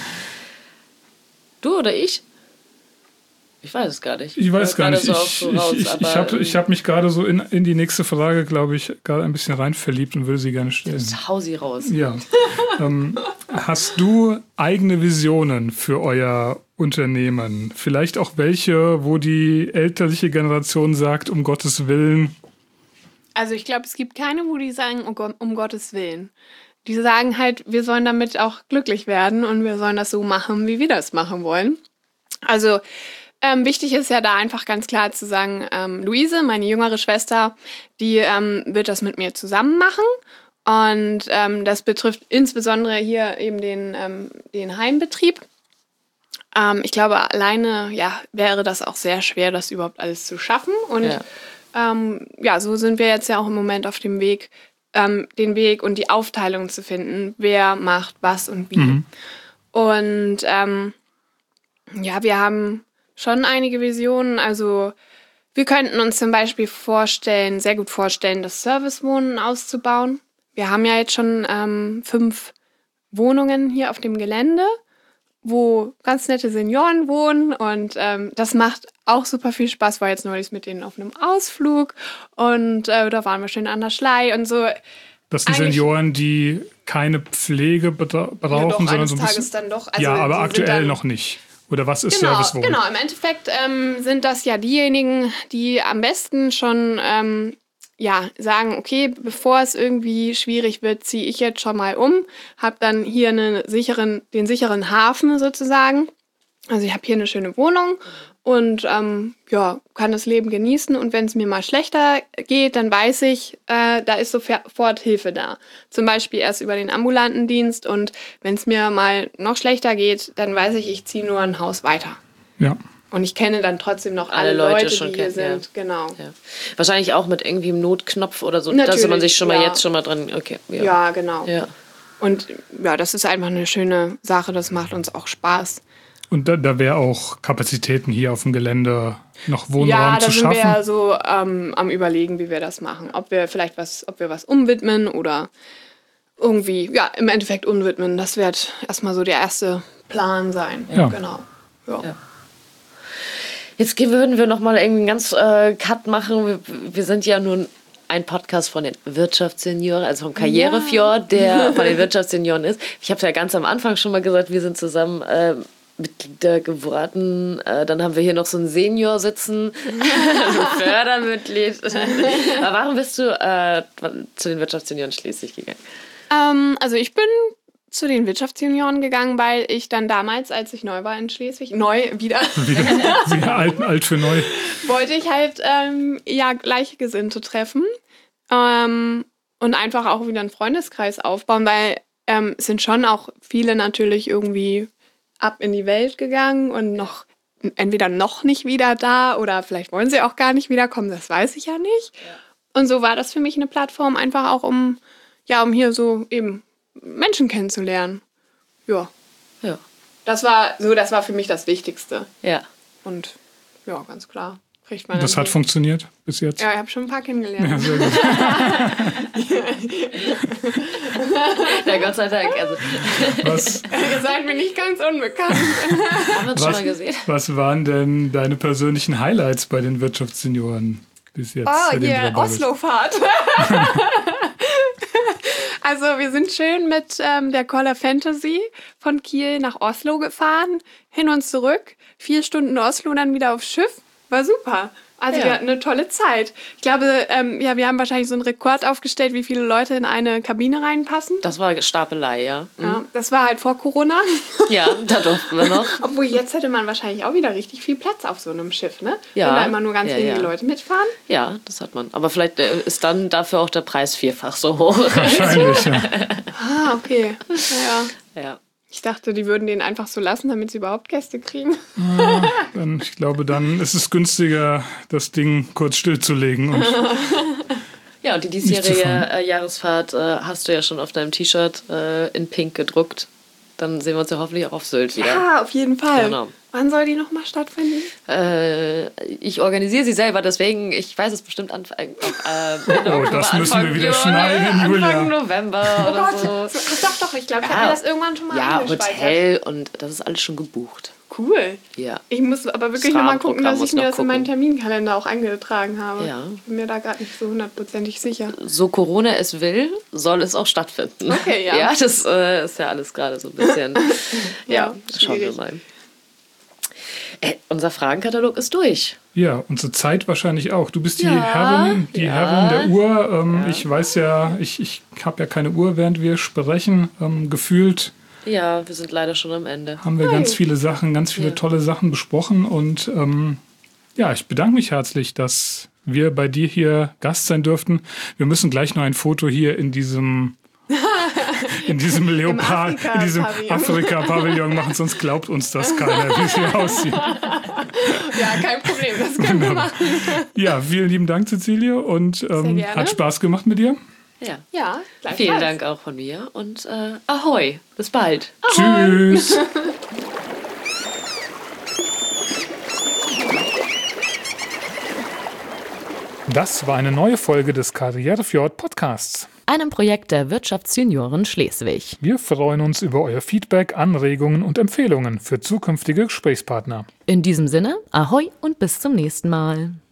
C: Du oder ich? Ich weiß es gar nicht.
A: Ich weiß gar nicht. Ich
C: aber,
A: hab mich gerade so in die nächste Frage, glaube ich, gerade ein bisschen rein verliebt und würde sie gerne stellen.
C: hau sie raus.
A: Ja. Hast du eigene Visionen für euer Unternehmen? Vielleicht auch welche, wo die elterliche Generation sagt, um Gottes Willen.
D: Also ich glaube, es gibt keine, wo die sagen, oh Gott, um Gottes Willen. Die sagen halt, wir sollen damit auch glücklich werden und wir sollen das so machen, wie wir das machen wollen. Also wichtig ist ja da einfach ganz klar zu sagen, Luise, meine jüngere Schwester, die wird das mit mir zusammen machen. Und das betrifft insbesondere hier eben den Heimbetrieb. Ich glaube, alleine wäre das auch sehr schwer, das überhaupt alles zu schaffen. Und so sind wir jetzt ja auch im Moment auf dem Weg, den Weg und die Aufteilung zu finden, wer macht was und wie. Und wir haben schon einige Visionen. Also wir könnten uns zum Beispiel sehr gut vorstellen, das Servicewohnen auszubauen. Wir haben ja jetzt schon 5 Wohnungen hier auf dem Gelände, wo ganz nette Senioren wohnen und das macht auch super viel Spaß. War jetzt neulich mit denen auf einem Ausflug und da waren wir schön an der Schlei und so.
A: Das sind Senioren, die keine Pflege brauchen, sondern so ein bisschen.
D: Dann doch. Also
A: ja, aber
D: die
A: aktuell noch nicht. Oder was ist Servicewohnen?
D: Genau, im Endeffekt sind das ja diejenigen, die am besten schon sagen, okay, bevor es irgendwie schwierig wird, ziehe ich jetzt schon mal um, habe dann hier den sicheren Hafen sozusagen. Also ich habe hier eine schöne Wohnung und kann das Leben genießen. Und wenn es mir mal schlechter geht, dann weiß ich, da ist sofort Hilfe da. Zum Beispiel erst über den ambulanten Dienst. Und wenn es mir mal noch schlechter geht, dann weiß ich, ich ziehe nur ein Haus weiter.
A: Ja.
D: Und ich kenne dann trotzdem noch alle Leute, die hier sind.
C: Ja.
D: Genau.
C: Ja. Wahrscheinlich auch mit irgendwie einem Notknopf oder so,
D: Natürlich,
C: dass man sich schon mal jetzt schon mal dran... Okay.
D: Ja, genau.
C: Ja.
D: Und ja, das ist einfach eine schöne Sache. Das macht uns auch Spaß.
A: Und da wäre auch Kapazitäten hier auf dem Gelände noch Wohnraum zu schaffen?
D: Ja, da sind wir ja so am Überlegen, wie wir das machen. Ob wir was umwidmen oder irgendwie, im Endeffekt umwidmen. Das wird erstmal so der erste Plan sein.
A: Ja.
D: Genau. Ja.
C: Jetzt würden wir nochmal irgendwie einen ganz Cut machen. Wir sind ja nun ein Podcast von den Wirtschaftssenioren, also vom Karrierefjord, der von den Wirtschaftssenioren ist. Ich habe es ja ganz am Anfang schon mal gesagt, wir sind zusammen Mitglieder geworden. Dann haben wir hier noch so einen Senior sitzen, ein Fördermitglied. Aber warum bist du zu den Wirtschaftssenioren schließlich gegangen?
D: Also ich bin zu den Wirtschaftssenioren gegangen, weil ich dann damals, als ich neu war in Schleswig, wieder
A: alt für neu.
D: wollte ich halt Gleichgesinnte treffen und einfach auch wieder einen Freundeskreis aufbauen, weil es sind schon auch viele natürlich irgendwie ab in die Welt gegangen und entweder noch nicht wieder da oder vielleicht wollen sie auch gar nicht wiederkommen, das weiß ich ja nicht. Ja. Und so war das für mich eine Plattform, einfach auch um hier so eben Menschen kennenzulernen. Ja. Das war für mich das Wichtigste.
C: Ja.
D: Und ja, ganz klar. Kriegt man
A: Das hat funktioniert bis jetzt?
D: Ja, ich habe schon ein paar kennengelernt.
A: Ja, sehr gut.
C: Ja, Gott sei Dank. Also.
D: Ihr seid mir nicht ganz unbekannt.
C: Haben wir uns schon mal gesehen.
A: Was waren denn deine persönlichen Highlights bei den Wirtschaftssenioren bis jetzt?
D: Oslofahrt. Also wir sind schön mit der Coller Fantasy von Kiel nach Oslo gefahren, hin und zurück. 4 Stunden Oslo, dann wieder aufs Schiff. War super. Also wir hatten eine tolle Zeit. Ich glaube, wir haben wahrscheinlich so einen Rekord aufgestellt, wie viele Leute in eine Kabine reinpassen.
C: Das war Stapelei, ja.
D: Ja, das war halt vor Corona.
C: Ja, da durften wir noch.
D: Obwohl, jetzt hätte man wahrscheinlich auch wieder richtig viel Platz auf so einem Schiff, ne?
C: Ja.
D: Wenn da immer nur ganz wenige Leute mitfahren.
C: Ja, das hat man. Aber vielleicht ist dann dafür auch der Preis 4-fach so hoch.
A: Wahrscheinlich, ja.
D: Ah, okay.
C: Ja.
D: Ich dachte, die würden den einfach so lassen, damit sie überhaupt Gäste kriegen.
A: Ich glaube, dann ist es günstiger, das Ding kurz stillzulegen. Und
C: ja, und die diesjährige Jahresfahrt hast du ja schon auf deinem T-Shirt in Pink gedruckt. Dann sehen wir uns ja hoffentlich auch auf Sylt wieder.
D: Ja, auf jeden Fall.
C: Genau.
D: Wann soll die nochmal stattfinden?
C: Ich organisiere sie selber, deswegen, ich weiß es bestimmt Anfang
A: das müssen wir wieder schneiden, Julia.
C: Anfang November oder so.
D: Ach doch, ich glaube, ich habe mir das irgendwann schon mal angespeichert.
C: Ja, Hotel und das ist alles schon gebucht.
D: Cool.
C: Ja.
D: Ich muss aber wirklich nochmal gucken, dass ich mir das in meinen Terminkalender auch eingetragen habe.
C: Ja.
D: Ich bin mir da gerade nicht so 100%ig sicher.
C: So Corona es will, soll es auch stattfinden.
D: Okay, ja.
C: Ja, das ist ja alles gerade so ein bisschen. Ja, schauen wir mal. Unser Fragenkatalog ist durch.
A: Ja, unsere Zeit wahrscheinlich auch. Du bist die Herrin der Uhr. Ich weiß ja, ich habe ja keine Uhr, während wir sprechen. Gefühlt
C: Ja, wir sind leider schon am Ende.
A: haben wir ganz viele Sachen, ganz viele tolle Sachen besprochen. Und ich bedanke mich herzlich, dass wir bei dir hier Gast sein durften. Wir müssen gleich noch ein Foto hier in diesem Leopard, in diesem Afrika-Pavillon machen, sonst glaubt uns das keiner, wie es hier aussieht.
D: Ja, kein Problem, das können wir machen.
A: Ja, vielen lieben Dank, Cecilie, und hat Spaß gemacht mit dir.
C: Ja,
D: gleichfalls.
C: vielen Dank auch von mir und Ahoi, bis bald.
D: Ahoi.
A: Tschüss. Das war eine neue Folge des Karrierefjord Podcasts.
B: Einem Projekt der Wirtschaftsjunioren Schleswig.
A: Wir freuen uns über euer Feedback, Anregungen und Empfehlungen für zukünftige Gesprächspartner.
B: In diesem Sinne, Ahoi und bis zum nächsten Mal.